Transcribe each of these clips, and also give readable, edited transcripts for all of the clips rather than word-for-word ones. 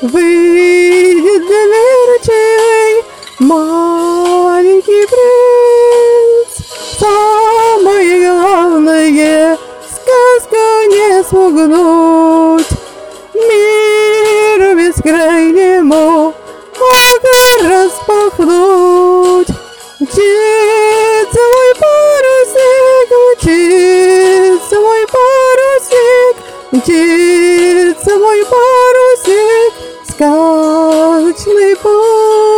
Выйдет для верочей маленький принц. Самое главное, сказка не смогнуть. Миру бескрайнему окна распахнуть. Мчится мой парусник, мчится мой парусник, мчится мой парусник, сказочный путь.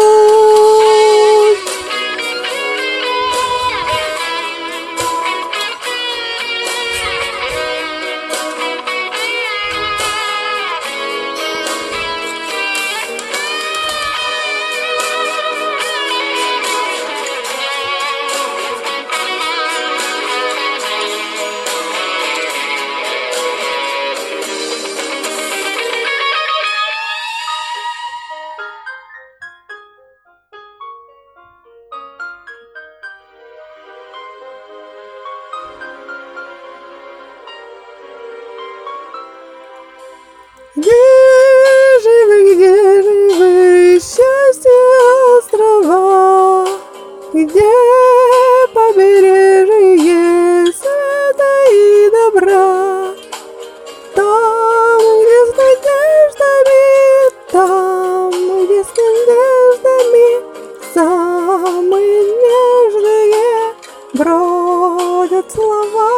Где же вы, счастье острова? Где побережье света и добра? Там, где с надеждами, там, где с надеждами самые нежные бродят слова.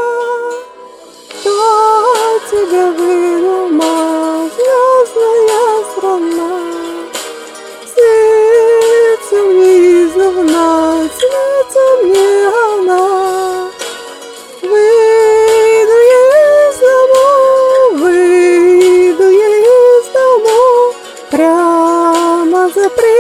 Кто тебя выдумал, звездная страна? Снится мне издавна, снится мне она. Выйду я из дому, прямо за